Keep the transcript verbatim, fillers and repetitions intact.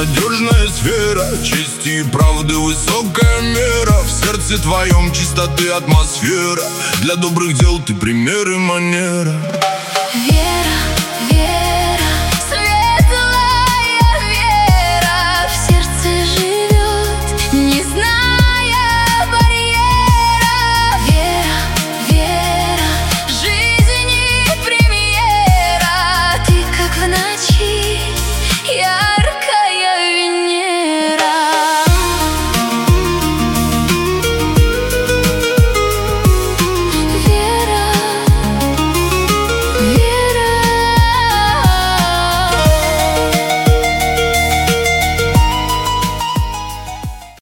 надежная сфера, чести и правды высокая мера. В сердце твоем чистоты атмосфера, для добрых дел ты пример и манера.